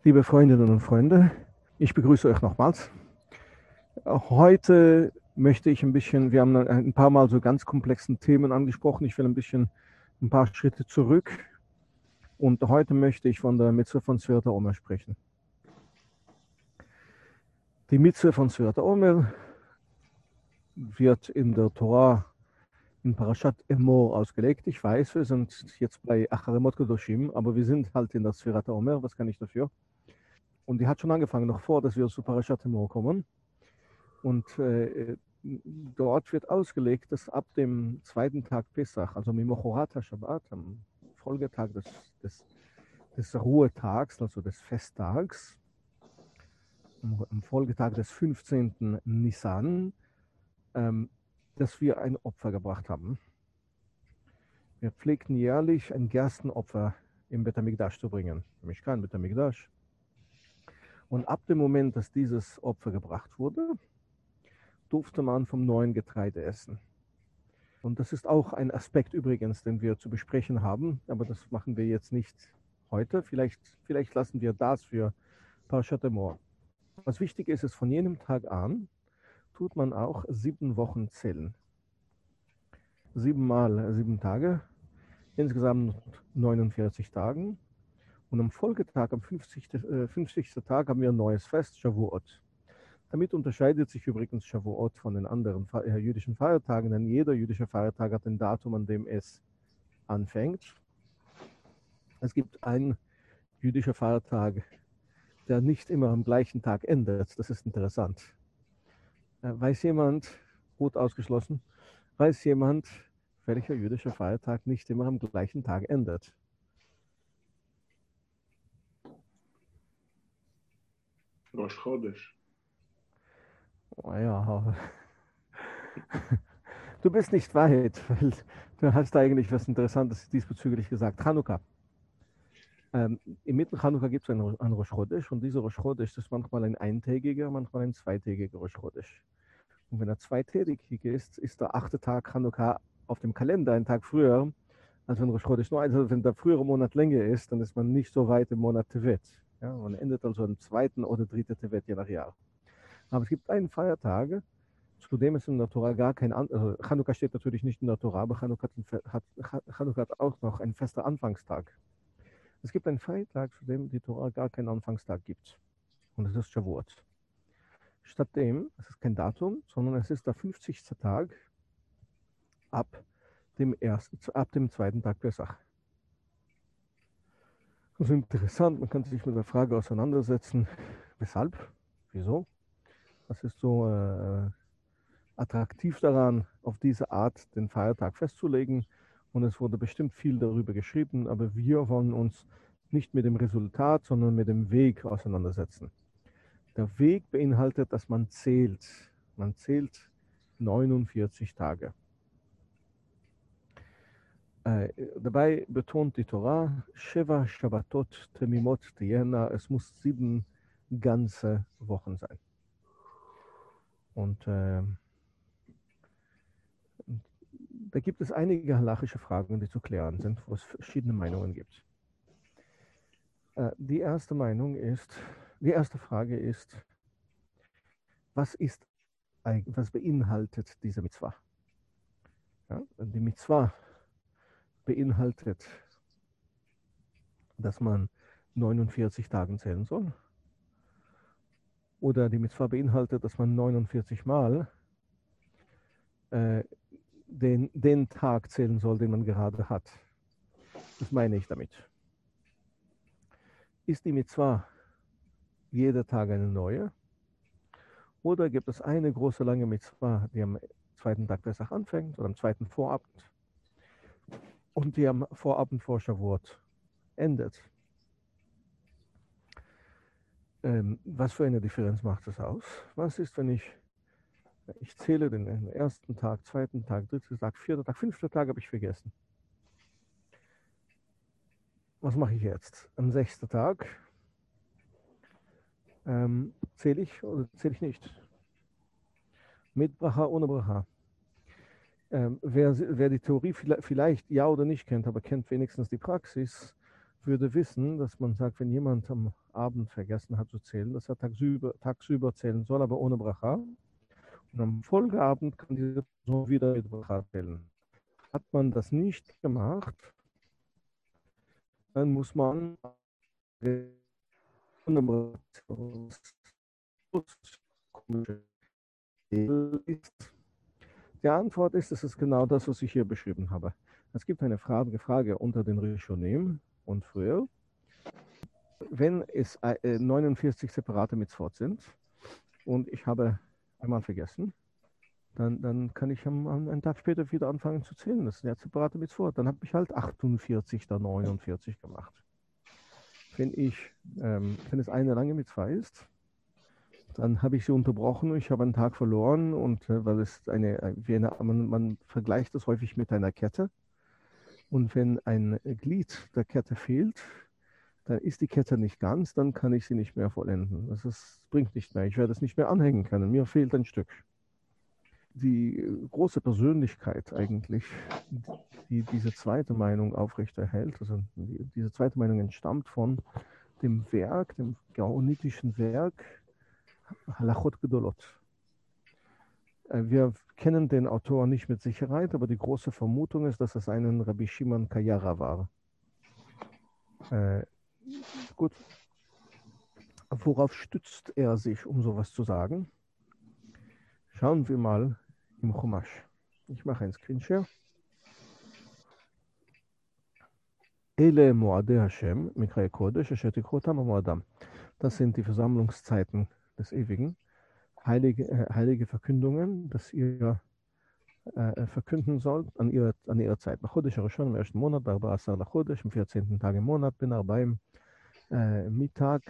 Liebe Freundinnen und Freunde, ich begrüße euch nochmals. Heute möchte ich wir haben ein paar Mal so ganz komplexen Themen angesprochen. Ich will ein paar Schritte zurück. Und heute möchte ich von der Mitzvah von Svirta Omer sprechen. Die Mitzvah von Svirta Omer wird in der Torah in Parashat Emor ausgelegt. Ich weiß, wir sind jetzt bei Acharemot Kedoshim, aber wir sind halt in der Svirta Omer. Was kann ich dafür? Und die hat schon angefangen, noch vor, dass wir zu Parashat Emor kommen. Und dort wird ausgelegt, dass ab dem zweiten Tag Pesach, also Mimochorat HaShabbat, am Folgetag des Ruhetags, also des Festtags, am Folgetag des 15. Nisan, dass wir ein Opfer gebracht haben. Wir pflegten jährlich ein Gerstenopfer im Bet HaMikdash zu bringen, nämlich kein Bet HaMikdash. Und ab dem Moment, dass dieses Opfer gebracht wurde, durfte man vom neuen Getreide essen. Und das ist auch ein Aspekt übrigens, den wir zu besprechen haben, aber das machen wir jetzt nicht heute. Vielleicht lassen wir das für Parashat Emor. Was wichtig ist, ist, von jenem Tag an tut man auch 7 Wochen zählen. 7 mal 7 Tage, insgesamt 49 Tagen. Und am Folgetag, am 50. Tag, haben wir ein neues Fest, Shavuot. Damit unterscheidet sich übrigens Shavuot von den anderen jüdischen Feiertagen, denn jeder jüdische Feiertag hat ein Datum, an dem es anfängt. Es gibt einen jüdischen Feiertag, der nicht immer am gleichen Tag endet. Das ist interessant. Weiß jemand, gut ausgeschlossen, weiß jemand, welcher jüdische Feiertag nicht immer am gleichen Tag endet? Rosh Chodesh. Oh ja, du bist nicht weit, weil du hast eigentlich was Interessantes diesbezüglich gesagt. Chanukka. Inmitten Chanukka gibt es einen Rosh Chodesh und dieser Rosh Chodesh ist manchmal ein eintägiger, manchmal ein zweitägiger Rosh Chodesh. Und wenn er zweitägig ist, ist der 8. Tag Chanukka auf dem Kalender ein Tag früher, als wenn Rosh Chodesh nur, also wenn der frühere Monat länger ist, dann ist man nicht so weit im Monat Tevet. Ja, man endet also am 2. oder 3. Tevet, je nach Jahr. Aber es gibt einen Feiertag, zu dem es in der Tora gar kein, also Chanukka steht natürlich nicht in der Tora, aber Chanukka hat auch noch einen festen Anfangstag. Es gibt einen Feiertag, zu dem die Tora gar keinen Anfangstag gibt. Und das ist Shavuot. Stattdem, es ist kein Datum, sondern es ist der 50. Tag ab dem zweiten Tag Pesach. Das ist interessant, man kann sich mit der Frage auseinandersetzen, weshalb, wieso, was ist so attraktiv daran, auf diese Art den Feiertag festzulegen. Und es wurde bestimmt viel darüber geschrieben, aber wir wollen uns nicht mit dem Resultat, sondern mit dem Weg auseinandersetzen. Der Weg beinhaltet, dass man zählt. Man zählt 49 Tage. Dabei betont die Torah, Sheva Shabbatot Temimot Tiyena, es muss 7 ganze Wochen sein. Und da gibt es einige halachische Fragen, die zu klären sind, wo es verschiedene Meinungen gibt. Die erste Frage ist, was beinhaltet diese Mitzvah? Ja, die Mitzvah beinhaltet, dass man 49 Tagen zählen soll. Oder die Mitzvah beinhaltet, dass man 49 Mal den Tag zählen soll, den man gerade hat. Das meine ich damit. Ist die Mitzvah jeder Tag eine neue? Oder gibt es eine große lange Mitzvah, die am zweiten Tag Pesach anfängt oder am zweiten Vorabend und die am Vorabend vor Shavuot endet? Was für eine Differenz macht das aus? Was ist, wenn ich zähle den ersten Tag, zweiten Tag, dritten Tag, vierten Tag, fünften Tag habe ich vergessen. Was mache ich jetzt? Am 6. Tag zähle ich oder zähle ich nicht? Mit Bracha, ohne Bracha. Wer die Theorie vielleicht ja oder nicht kennt, aber kennt wenigstens die Praxis, würde wissen, dass man sagt, wenn jemand am Abend vergessen hat zu zählen, dass er tagsüber zählen soll, aber ohne Bracha. Und am Folgeabend kann diese Person wieder mit Bracha zählen. Hat man das nicht gemacht, dann muss man ohne Bracha ist. Die Antwort ist, es ist genau das, was ich hier beschrieben habe. Es gibt eine Frage unter den Rishonim und früher. Wenn es 49 separate Mitzvot sind und ich habe einmal vergessen, dann kann ich einen Tag später wieder anfangen zu zählen. Das ist ja separate Mitzvot. Dann habe ich halt 48 oder 49 gemacht. Wenn es eine lange Mitzvah ist, dann habe ich sie unterbrochen und ich habe einen Tag verloren und weil es man vergleicht das häufig mit einer Kette und wenn ein Glied der Kette fehlt, dann ist die Kette nicht ganz, dann kann ich sie nicht mehr vollenden. Das bringt nicht mehr. Ich werde es nicht mehr anhängen können. Mir fehlt ein Stück. Die große Persönlichkeit eigentlich, die diese zweite Meinung aufrechterhält, also diese zweite Meinung entstammt von dem Werk, dem gaonitischen Werk Halachot Gedolot. Wir kennen den Autor nicht mit Sicherheit, aber die große Vermutung ist, dass es ein Rabbi Shimon Kayara war. Gut. Worauf stützt er sich, um sowas zu sagen? Schauen wir mal im Chumash. Ich mache einen Screenshare. Ele Moadei Hashem, Mikra Kodesh, Asher Tikrotam Moadam. Das sind die Versammlungszeiten des Ewigen. Heilige Verkündungen, dass ihr verkünden sollt an ihrer Zeit. Chodesh Rishon im ersten Monat, Barba Asar Chodesh, im 14. Tag im Monat, bin beim Mittag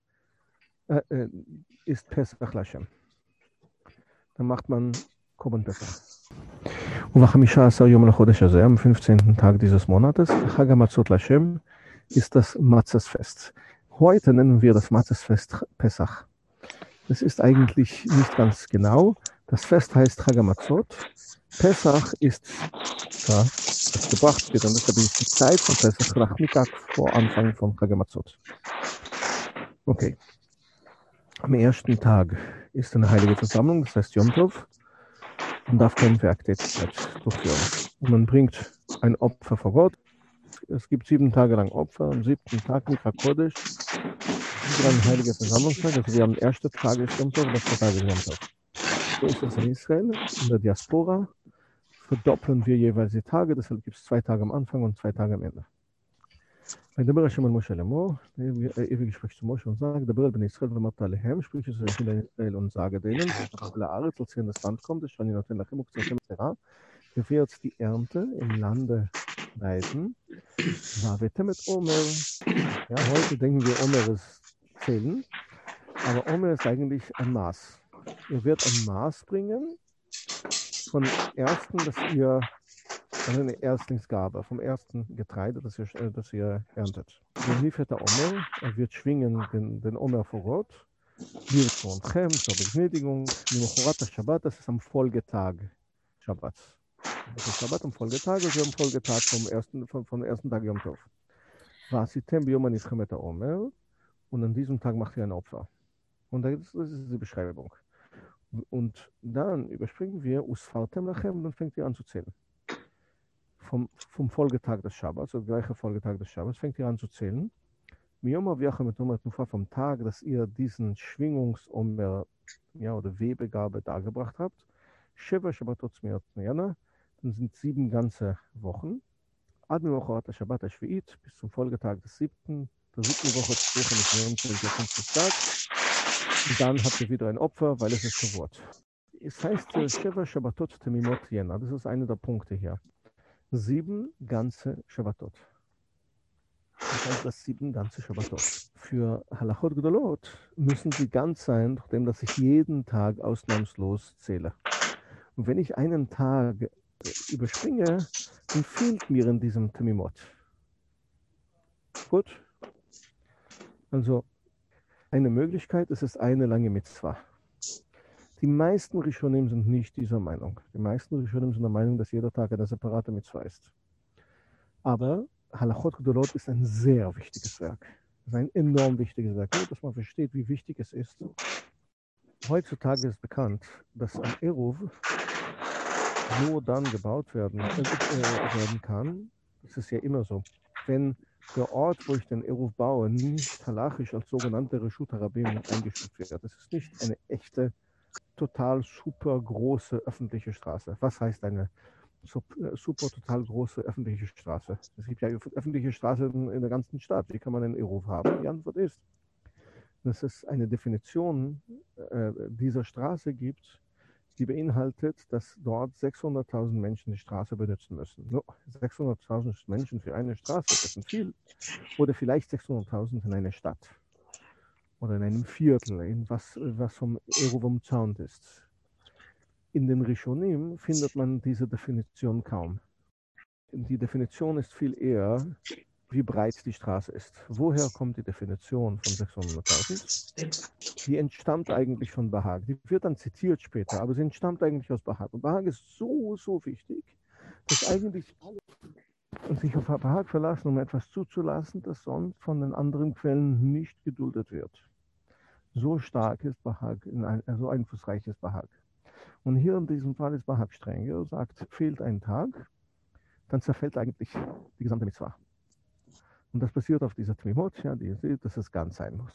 ist Pesach Lashem. Dann macht man Korban Pesach. ובחמישה יום לחודש הזה, am 15. Tag dieses Monates, Chag HaMatzot Lashem, ist das Matzesfest. Heute nennen wir das Matzesfest Pesach. Das ist eigentlich nicht ganz genau. Das Fest heißt Chag HaMatzot. Pesach ist da, das gebracht wird. Und deshalb ist die Zeit von Pesach nach Mittag vor Anfang von Chag HaMatzot. Okay. Am ersten Tag ist eine heilige Versammlung, das heißt Yom Tov. Man darf keine Werktätigkeit durchführen. Und man bringt ein Opfer vor Gott. Es gibt 7 Tage lang Opfer. Am 7. Tag Mikra Kodesh. Wieder eine heilige Versammlungstag. Also wir haben den ersten Tag ist Yom Tov, das Tag ist Yom Tov. So ist es in Israel. In der Diaspora verdoppeln wir jeweils die Tage. Deshalb gibt es 2 Tage am Anfang und 2 Tage am Ende. וידבר השם על משה לאמור, ewig spricht zu Moshe und sagt, דבר אל בני ישראל ואמרת עליהם, sprich es zu בני ישראל und sage denen, לארץ, als ihr in das Land kommt, es שאני נותן לכם וקצרתם זרע, ihr werdet die Ernte im Lande leiden, והבאתם את עומר, ja, heute denken wir, Omer ist Zählen, aber Omer ist eigentlich ein Maß. Ihr werdet ein Maß bringen von ersten, dass ihr eine Erstlingsgabe vom ersten Getreide, das ihr erntet. Er wird schwingen den Omer vor Gott, wird von Chem zur Begnadigung, das ist am Folgetag Shabbat. Das ist Shabbat am Folgetag, also am Folgetag vom ersten Tag Yom Tov. Und an diesem Tag macht ihr ein Opfer. Und das ist die Beschreibung. Und dann überspringen wir Usfartem Lachem und dann fängt ihr an zu zählen. Vom Folgetag des Schabbats, also gleicher Folgetag des Schabbats, fängt ihr an zu zählen. Vom Tag, dass ihr diesen Schwingungsomer, ja, oder Webegabe dargebracht habt, Sheva Shabbatot Zmiot Meyana, dann sind 7 ganze Wochen. Ad Mimochat Shabbat Ashviit, bis zum Folgetag des 7. Der 7. Woche des Wochen ist der 5. Tag. Und dann habt ihr wieder ein Opfer, weil es ist Shavuot. Es heißt Sheva Shabbatot Temimot Jena, das ist einer der Punkte hier. 7 ganze Shabbatot. Das heißt, das 7 ganze Shabbatot. Für Halachot Gedolot müssen sie ganz sein, nachdem dass ich jeden Tag ausnahmslos zähle. Und wenn ich einen Tag überspringe, dann fehlt mir in diesem Temimot. Gut? Also, eine Möglichkeit, es ist eine lange Mitzvah. Die meisten Rishonim sind nicht dieser Meinung. Die meisten Rishonim sind der Meinung, dass jeder Tag eine separate Mitzvah ist. Aber Halachot Gedolot ist ein sehr wichtiges Werk. Das ist ein enorm wichtiges Werk, nur dass man versteht, wie wichtig es ist. Heutzutage ist bekannt, dass ein Eruv nur dann gebaut werden kann. Das ist ja immer so. Wenn der Ort, wo ich den Eruv baue, nicht halachisch als sogenannte Reshut Harabim eingestuft wird. Das ist nicht eine echte, total super große öffentliche Straße. Was heißt eine super total große öffentliche Straße? Es gibt ja öffentliche Straßen in der ganzen Stadt. Wie kann man einen Eruv haben? Die Antwort ist, dass es eine Definition dieser Straße gibt, die beinhaltet, dass dort 600.000 Menschen die Straße benutzen müssen. Nur 600.000 Menschen für eine Straße, das sind viel. Oder vielleicht 600.000 in einer Stadt. Oder in einem Viertel, in was vom Eruv umzaunt ist. In den Rishonim findet man diese Definition kaum. Die Definition ist viel eher, wie breit die Straße ist. Woher kommt die Definition von 600.000? Die entstammt eigentlich von Bahag. Die wird dann zitiert später, aber sie entstammt eigentlich aus Bahag. Und Bahag ist so, so wichtig, dass eigentlich alle sich auf Bahag verlassen, um etwas zuzulassen, das sonst von den anderen Quellen nicht geduldet wird. So stark ist Bahag, so einflussreich ist Bahag. Und hier in diesem Fall ist Bahag streng. Er sagt, fehlt ein Tag, dann zerfällt eigentlich die gesamte Mitzvah. Und das passiert auf dieser Tmimot, ja, die ihr seht, dass es ganz sein muss.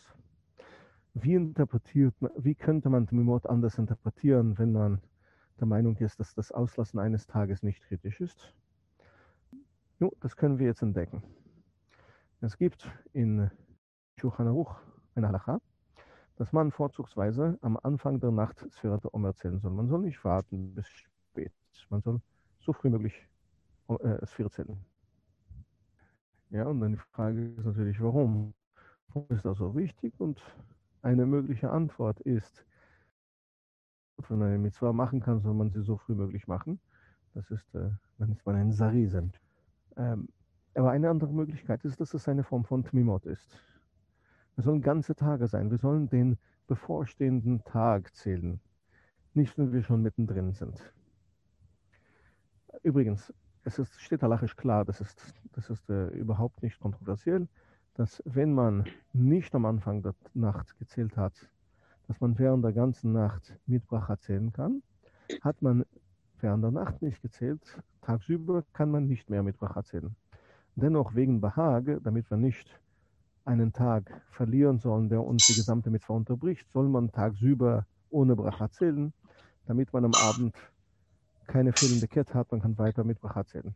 Wie könnte man Tmimot anders interpretieren, wenn man der Meinung ist, dass das Auslassen eines Tages nicht kritisch ist? Jo, das können wir jetzt entdecken. Es gibt in Shulchan Aruch eine Halacha, dass man vorzugsweise am Anfang der Nacht Sfirat Omer zählen soll. Man soll nicht warten bis spät. Man soll so früh möglich Sfirat zählen. Ja, und dann die Frage ist natürlich, warum? Warum ist das so wichtig? Und eine mögliche Antwort ist, wenn man eine Mitzvah machen kann, soll man sie so früh möglich machen. Das ist, dann ist man ein Sarisen. Aber eine andere Möglichkeit ist, dass es eine Form von Tmimot ist. Es sollen ganze Tage sein. Wir sollen den bevorstehenden Tag zählen. Nicht, wenn wir schon mittendrin sind. Übrigens, steht halachisch klar, das ist überhaupt nicht kontroversiell, dass wenn man nicht am Anfang der Nacht gezählt hat, dass man während der ganzen Nacht mit Bracha zählen kann. Hat man während der Nacht nicht gezählt, tagsüber kann man nicht mehr mit Bracha zählen. Dennoch wegen Bahag, damit wir nicht einen Tag verlieren sollen, der uns die gesamte Mitzvah unterbricht, soll man tagsüber ohne Bracha zählen, damit man am Abend keine fehlende Kette hat, man kann weiter mit Bracha zählen.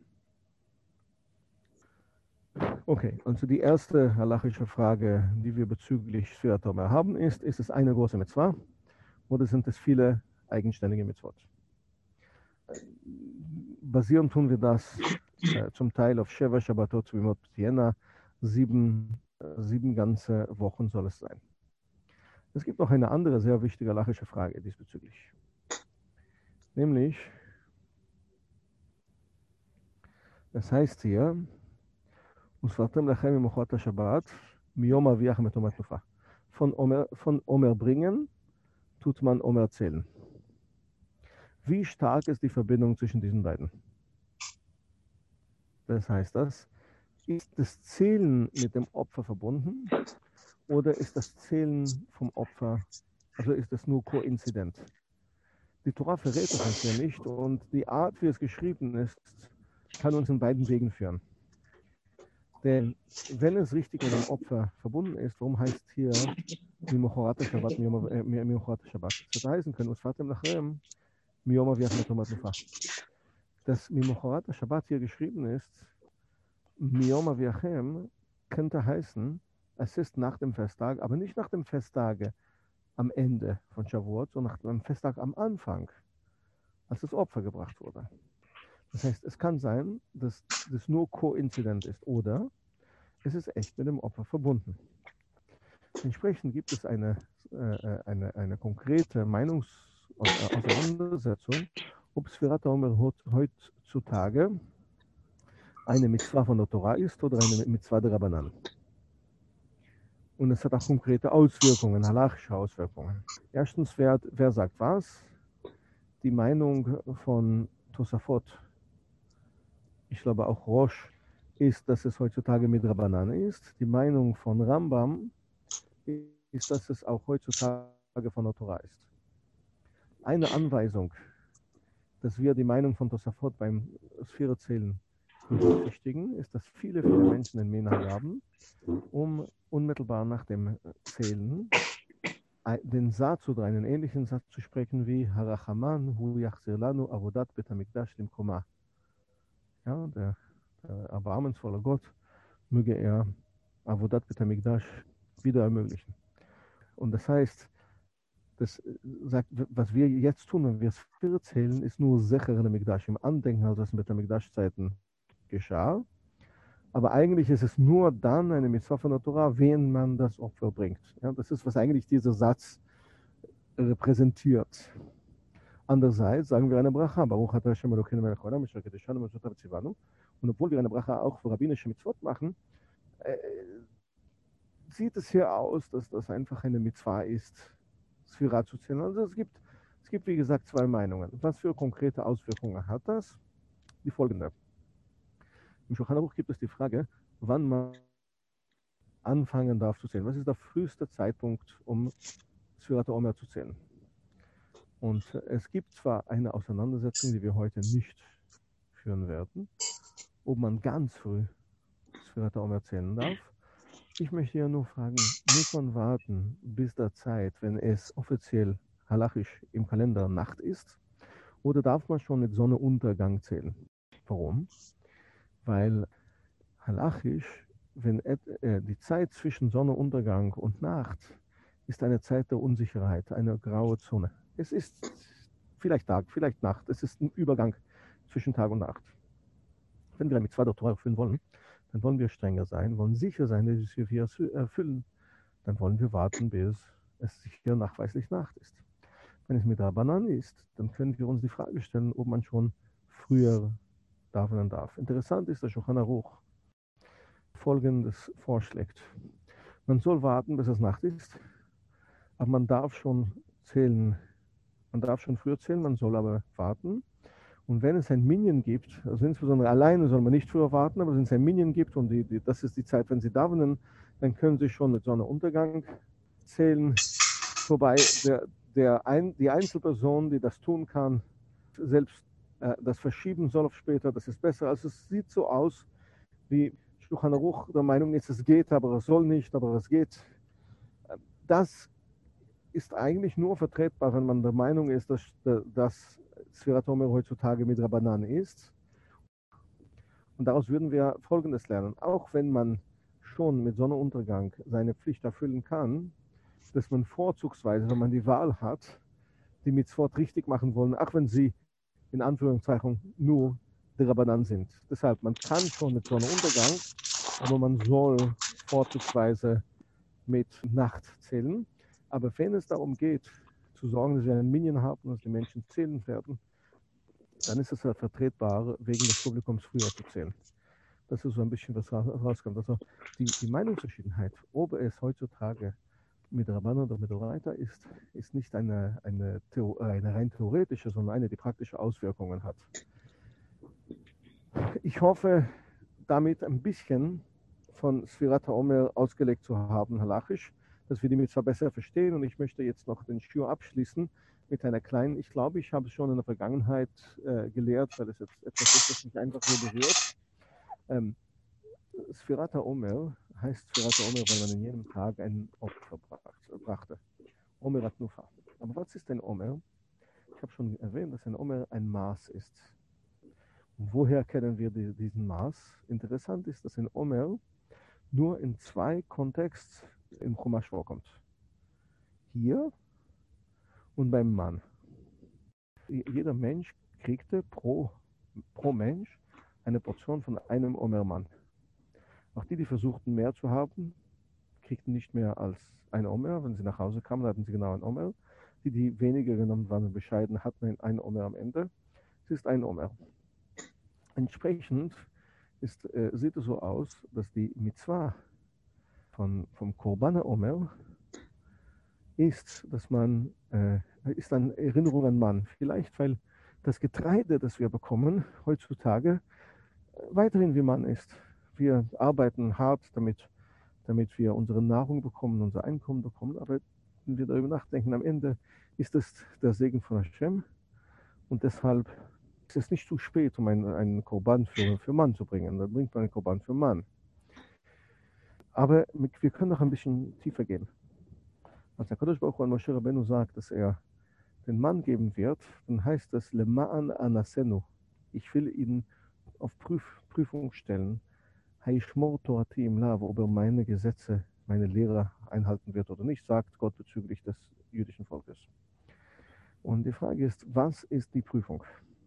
Okay, also die erste halachische Frage, die wir bezüglich Sfirat Omer haben, ist es eine große Mitzvah oder sind es viele eigenständige Mitzvot? Basieren tun wir das zum Teil auf Sheva Shabbatot Tzvimot B'Tiena, 7 ganze Wochen soll es sein. Es gibt noch eine andere sehr wichtige halachische Frage diesbezüglich. Nämlich, es heißt hier, Usfartem lechem imochat Shabbat, miyom aviach metomat nufa. Von Omer bringen tut man Omer zählen. Wie stark ist die Verbindung zwischen diesen beiden? Was heißt das? Ist das Zählen mit dem Opfer verbunden oder ist das Zählen vom Opfer, also ist es nur koinzident? Die Torah verrät es uns ja nicht und die Art, wie es geschrieben ist, kann uns in beiden Wegen führen. Denn wenn es richtig mit dem Opfer verbunden ist, warum heißt hier Mimochorat Shabbat, Mimochorat Shabbat? Es hätte heißen können, Usfartem lachem, miyom aviach metomat nufa. Dass Mimochorat Shabbat hier geschrieben ist, Miyom Aviachem, könnte heißen, es ist nach dem Festtag, aber nicht nach dem Festtage am Ende von Shavuot, sondern nach dem Festtag am Anfang, als das Opfer gebracht wurde. Das heißt, es kann sein, dass das nur koinzident ist oder es ist echt mit dem Opfer verbunden. Entsprechend gibt es eine konkrete Meinungsauseinandersetzung, ob Sfirat Omer heutzutage eine Mitzvah von der Torah ist oder eine Mitzvah der Rabbanan. Und es hat auch konkrete Auswirkungen, halachische Auswirkungen. Erstens, wer sagt was? Die Meinung von Tosafot, ich glaube auch Rosh, ist, dass es heutzutage Midrabanan ist. Die Meinung von Rambam ist, dass es auch heutzutage von der Torah ist. Eine Anweisung, dass wir die Meinung von Tosafot beim Sphärezählen berücksichtigen, ist, dass viele Menschen den Minhag haben, um unmittelbar nach dem Zählen den Satz oder einen ähnlichen Satz zu sprechen wie Harachaman hu yachzir lanu avodat bet hamikdash limkoma. Ja, der erbarmensvolle Gott möge er Avodat bet hamikdash wieder ermöglichen. Und das heißt, das sagt, was wir jetzt tun, wenn wir es zählen, ist nur Secher in Hamikdash, im Andenken, als das mit Hamikdash-Zeiten geschah. Aber eigentlich ist es nur dann eine Mitzvah von der Torah, wenn man das Opfer bringt. Ja, das ist, was eigentlich dieser Satz repräsentiert. Andererseits sagen wir eine Bracha, Baruch atah Hashem Elokeinu melech haolam, asher kedeshanu b'mitzvotav tzivanu. Und obwohl wir eine Bracha auch für rabbinische Mitzvot machen, sieht es hier aus, dass das einfach eine Mitzvah ist, Sphira zu zählen. Also es gibt, wie gesagt, zwei Meinungen. Was für konkrete Auswirkungen hat das? Die folgende. Im Shulchan Aruch gibt es die Frage, wann man anfangen darf zu zählen. Was ist der früheste Zeitpunkt, um Sfirat Omer zu zählen? Und es gibt zwar eine Auseinandersetzung, die wir heute nicht führen werden, ob man ganz früh Sfirat Omer zählen darf. Ich möchte ja nur fragen, muss man warten bis der Zeit, wenn es offiziell halachisch im Kalender Nacht ist, oder darf man schon mit Sonnenuntergang zählen? Warum? Weil halachisch, wenn die Zeit zwischen Sonnenuntergang und Nacht ist eine Zeit der Unsicherheit, eine graue Zone. Es ist vielleicht Tag, vielleicht Nacht, es ist ein Übergang zwischen Tag und Nacht. Wenn wir mit 2 der Torah erfüllen wollen, dann wollen wir strenger sein, wollen sicher sein, dass wir es erfüllen. Dann wollen wir warten, bis es sicher nachweislich Nacht ist. Wenn es mit Rabbanan ist, dann können wir uns die Frage stellen, ob man schon früher daven darf. Interessant ist, dass Shulchan Aruch Folgendes vorschlägt. Man soll warten, bis es Nacht ist, aber man darf schon zählen. Man darf schon früher zählen, man soll aber warten. Und wenn es ein Minyan gibt, also insbesondere alleine soll man nicht früher warten, aber wenn es ein Minyan gibt und das ist die Zeit, wenn Sie davenen, dann können Sie schon mit Sonnenuntergang zählen. Wobei die Einzelperson, die das tun kann, selbst das verschieben soll auf später, das ist besser. Also es sieht so aus, wie Shulchan Aruch der Meinung ist, es geht, aber es soll nicht, aber es geht. Das ist eigentlich nur vertretbar, wenn man der Meinung ist, dass Sfirat Omer heutzutage mit Rabbanan ist. Und daraus würden wir Folgendes lernen. Auch wenn man schon mit Sonnenuntergang seine Pflicht erfüllen kann, dass man vorzugsweise, wenn man die Wahl hat, die Mitzvot richtig machen wollen, auch wenn sie in Anführungszeichen nur der Rabbanan sind. Deshalb, man kann schon mit Sonnenuntergang, aber man soll vorzugsweise mit Nacht zählen. Aber wenn es darum geht, zu sorgen, dass wir einen Minyan haben, dass die Menschen zählen werden, dann ist es vertretbar, wegen des Publikums früher zu zählen. Das ist so ein bisschen, was rauskommt. Also die Meinungsverschiedenheit, ob es heutzutage mit Rabbanan oder mit Oraita ist nicht eine rein theoretische, sondern eine, die praktische Auswirkungen hat. Ich hoffe, damit ein bisschen von Sfirat HaOmer ausgelegt zu haben, halachisch, dass wir die Mitzvah besser verstehen. Und ich möchte jetzt noch den Shiur abschließen mit einer kleinen, ich glaube, ich habe es schon in der Vergangenheit gelehrt, weil es jetzt etwas ist, das mich einfach nur berührt. Sfirat HaOmer heißt Sfirat HaOmer, weil man in jedem Tag ein Opfer brachte. Omer hat Nufa. Aber was ist ein Omer? Ich habe schon erwähnt, dass ein Omer ein Maß ist. Und woher kennen wir diesen Maß? Interessant ist, dass ein Omer nur in 2 Kontexten im Chumash vorkommt. Hier und beim Mann. Jeder Mensch kriegte pro Mensch eine Portion von einem Omer-Mann. Auch die versuchten mehr zu haben, kriegten nicht mehr als ein Omer. Wenn sie nach Hause kamen, hatten sie genau ein Omer. Die weniger genommen waren, bescheiden, hatten ein Omer am Ende. Es ist ein Omer. Entsprechend sieht es so aus, dass die Mitzvah vom Korban Omer ist, dass man ist eine Erinnerung an Mann. Vielleicht, weil das Getreide, das wir bekommen heutzutage, weiterhin wie Mann ist. wir arbeiten hart, damit wir unsere Nahrung bekommen, unser Einkommen bekommen. Aber wenn wir darüber nachdenken, am Ende ist es der Segen von Hashem. Und deshalb ist es nicht zu spät, um einen Korban für Mann zu bringen. Dann bringt man einen Korban für Mann. Aber wir können noch ein bisschen tiefer gehen. Als der Kadosh Baruch Hu an Moshe Rabbeinu sagt, dass er den Mann geben wird, dann heißt das Lema'an Anasenu. Ich will ihn auf Prüfung stellen. Haishmor Torati im Lav, ob er meine Gesetze, meine Lehre einhalten wird oder nicht, sagt Gott bezüglich des jüdischen Volkes. Und die Frage ist, was ist die Prüfung?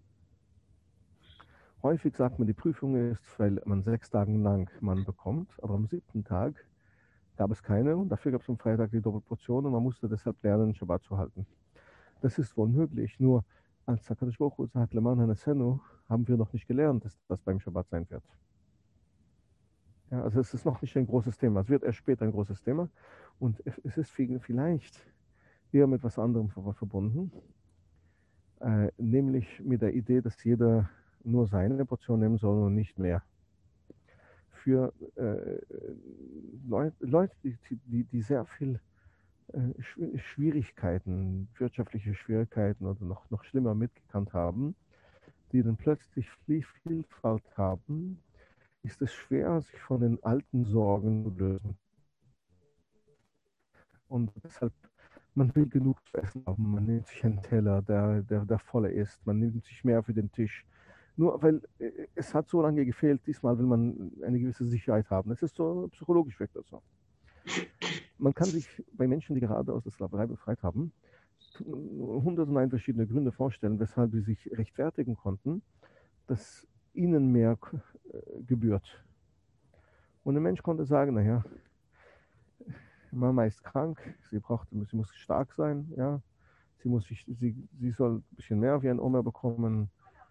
Häufig sagt man, die Prüfung ist, weil man 6 Tage lang man bekommt, aber am 7. Tag gab es keine und dafür gab es am Freitag die Doppelportion und man musste deshalb lernen, Shabbat zu halten. Das ist wohl möglich, nur als Hakadosh Baruch Hu sagt, Leman Hanasenu, haben wir noch nicht gelernt, dass das beim Shabbat sein wird. Ja, also es ist noch nicht ein großes Thema, es wird erst später ein großes Thema und es ist vielleicht eher mit etwas anderem verbunden, nämlich mit der Idee, dass jeder nur seine Portion nehmen soll und nicht mehr. Für Leute, die sehr viel Schwierigkeiten, wirtschaftliche Schwierigkeiten oder noch schlimmer mitgekannt haben, die dann plötzlich Vielfalt haben, ist es schwer, sich von den alten Sorgen zu lösen. Und deshalb, man will genug zu essen haben, man nimmt sich einen Teller, der voller ist, man nimmt sich mehr für den Tisch. Nur weil es hat so lange gefehlt, diesmal will man eine gewisse Sicherheit haben. Es ist so psychologisch wirkt das so. Man kann sich bei Menschen, die gerade aus der Sklaverei befreit haben, 101 verschiedene Gründe vorstellen, weshalb sie sich rechtfertigen konnten, dass ihnen mehr gebührt. Und ein Mensch konnte sagen, naja, Mama ist krank, sie muss stark sein, ja, sie soll ein bisschen mehr wie ein Oma bekommen.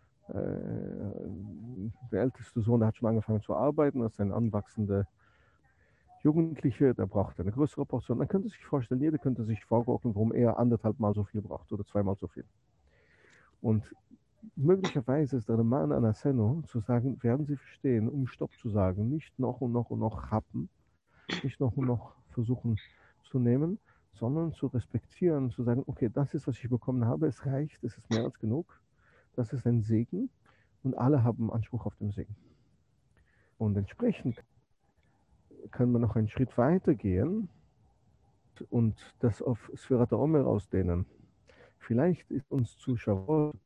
Der älteste Sohn, der hat schon angefangen zu arbeiten, das ist ein anwachsender Jugendliche, der braucht eine größere Portion. Man könnte sich vorstellen, jeder könnte sich vorgaukeln, warum er 1,5 Mal so viel braucht oder 2-mal so viel. Und möglicherweise ist der Mann an Aseno zu sagen, werden Sie verstehen, um Stopp zu sagen, nicht noch und noch und noch happen, nicht noch und noch versuchen zu nehmen, sondern zu respektieren, zu sagen, okay, das ist, was ich bekommen habe, es reicht, es ist mehr als genug, das ist ein Segen und alle haben Anspruch auf den Segen. Und entsprechend kann man noch einen Schritt weiter gehen und das auf Sfirat HaOmer ausdehnen. Vielleicht ist uns zu Shavuot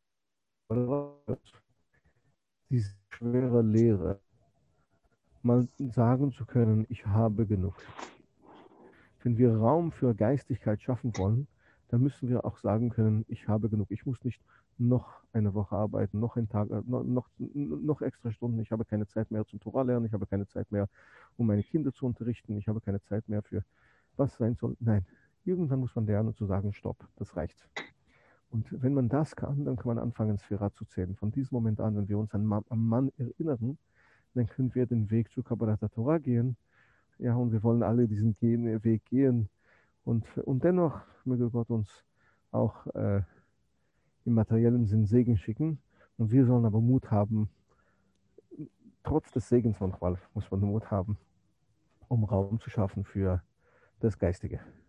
diese schwere Lehre, mal sagen zu können, ich habe genug. Wenn wir Raum für Geistigkeit schaffen wollen, dann müssen wir auch sagen können, ich habe genug. Ich muss nicht noch eine Woche arbeiten, noch einen Tag, noch extra Stunden. Ich habe keine Zeit mehr zum Torah lernen. Ich habe keine Zeit mehr, um meine Kinder zu unterrichten. Ich habe keine Zeit mehr für was sein soll. Nein, irgendwann muss man lernen zu sagen, stopp, das reicht. Und wenn man das kann, dann kann man anfangen, Sphira zu zählen. Von diesem Moment an, wenn wir uns am Mann erinnern, dann können wir den Weg zu Kabbalat Torah gehen. Ja, und wir wollen alle diesen Weg gehen. Und dennoch möge Gott uns auch im materiellen Sinn Segen schicken. Und wir sollen aber Mut haben, trotz des Segens manchmal muss man Mut haben, um Raum zu schaffen für das Geistige.